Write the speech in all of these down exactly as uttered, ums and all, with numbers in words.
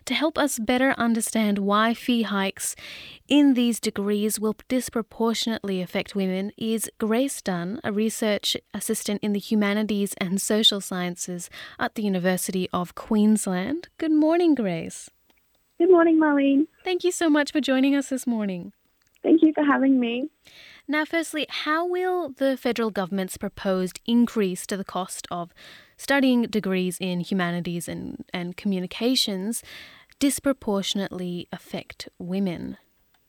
to help us better understand why fee hikes in these degrees will disproportionately affect women is Grace Dunn, a research assistant in the humanities and social sciences at the University of Queensland. Good morning, Grace. Good morning, Marlene. Thank you so much for joining us this morning. Thank you for having me. Now, firstly, how will the federal government's proposed increase to the cost of studying degrees in humanities and, and communications disproportionately affect women?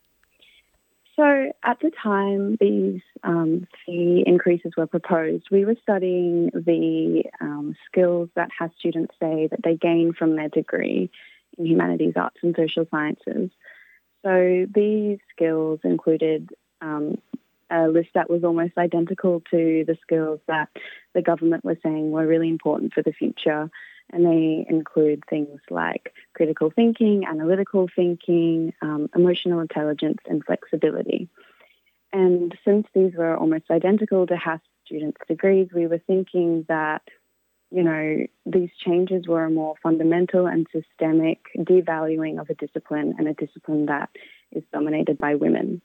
So at the time these um, fee increases were proposed, we were studying the um, skills that have students say that they gain from their degree in humanities, arts and social sciences. So these skills included um, a list that was almost identical to the skills that the government was saying were really important for the future. And they include things like critical thinking, analytical thinking, um, emotional intelligence, and flexibility. And since these were almost identical to H A S students' degrees, we were thinking that, you know, these changes were a more fundamental and systemic devaluing of a discipline, and a discipline that is dominated by women.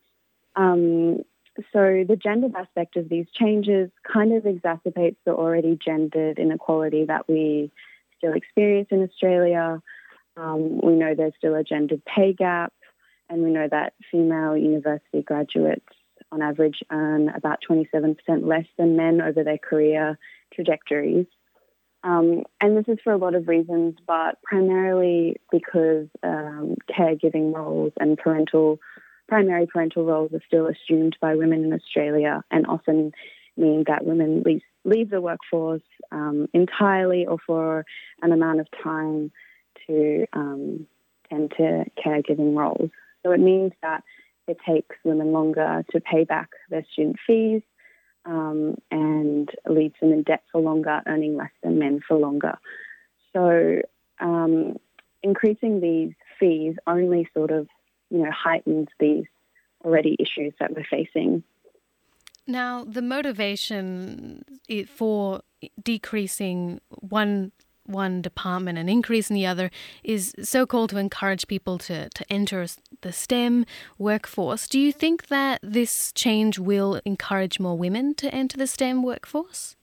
Um, so the gendered aspect of these changes kind of exacerbates the already gendered inequality that we still experience in Australia. Um, we know there's still a gendered pay gap, and we know that female university graduates on average earn about twenty-seven percent less than men over their career trajectories. Um, and this is for a lot of reasons, but primarily because um, caregiving roles and parental primary parental roles are still assumed by women in Australia, and often mean that women leave, leave the workforce um, entirely or for an amount of time to um, tend to caregiving roles. So it means that it takes women longer to pay back their student fees um, and leaves them in debt for longer, earning less than men for longer. So um, increasing these fees only sort of you know, heightens these already issues that we're facing. Now, the motivation for decreasing one one department and increasing the other is so-called to encourage people to, to enter the STEM workforce. Do you think that this change will encourage more women to enter the STEM workforce?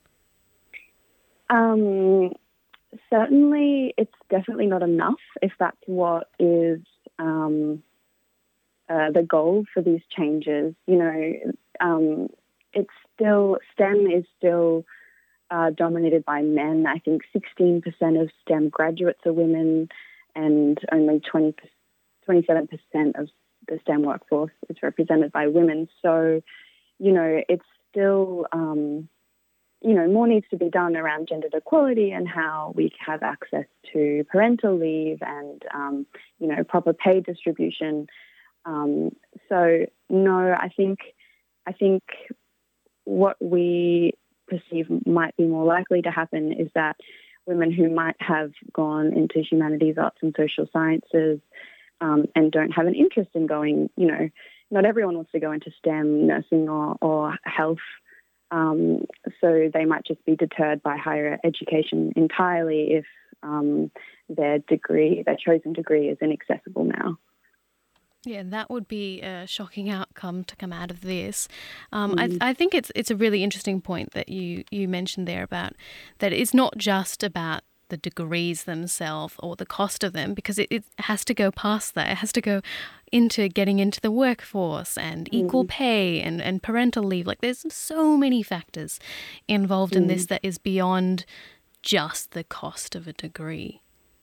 Um, certainly, it's definitely not enough if that's what is Um, Uh, the goal for these changes. You know, um, it's still, STEM is still uh, dominated by men. I think sixteen percent of STEM graduates are women, and only twenty, twenty-seven percent of the STEM workforce is represented by women. So, you know, it's still, um, you know, more needs to be done around gender equality and how we have access to parental leave and, um, you know, proper pay distribution. Um, so no, I think I think what we perceive might be more likely to happen is that women who might have gone into humanities, arts and social sciences um, and don't have an interest in going, you know, not everyone wants to go into STEM, nursing or, or health, um, so they might just be deterred by higher education entirely if um, their degree, their chosen degree is inaccessible now. Yeah, that would be a shocking outcome to come out of this. Um, Mm. I, I think it's it's a really interesting point that you, you mentioned there about that it's not just about the degrees themselves or the cost of them, because it, it has to go past that. It has to go into getting into the workforce and Mm. equal pay and, and parental leave. Like there's so many factors involved Mm. in this that is beyond just the cost of a degree.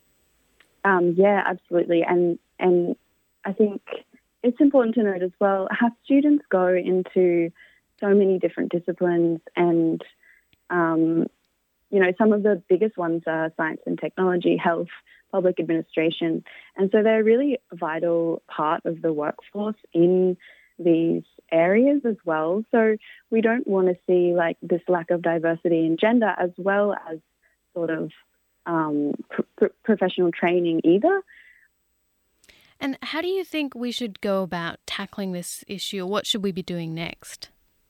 Um, yeah, absolutely. And and I think it's important to note as well how students go into so many different disciplines, and um, you know, some of the biggest ones are science and technology, health, public administration, and so they're a really vital part of the workforce in these areas as well. So we don't want to see like this lack of diversity in gender as well as sort of um, pr- professional training either. And how do you think we should go about tackling this issue, or what should we be doing next?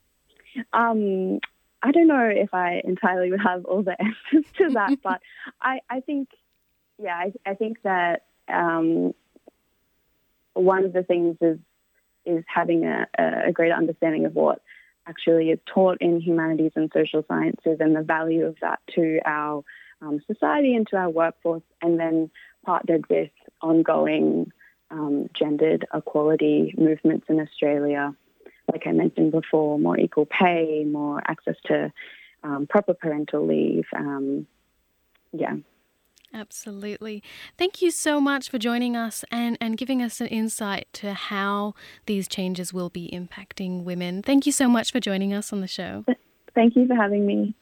Um, I don't know if I entirely would have all the answers to that, but I, I think, yeah, I, I think that um, one of the things is is having a, a greater understanding of what actually is taught in humanities and social sciences and the value of that to our um, society and to our workforce, and then partnered with ongoing um, gendered equality movements in Australia. Like I mentioned before, more equal pay, more access to um, proper parental leave. Um, yeah. Absolutely. Thank you so much for joining us and, and giving us an insight to how these changes will be impacting women. Thank you so much for joining us on the show. Thank you for having me.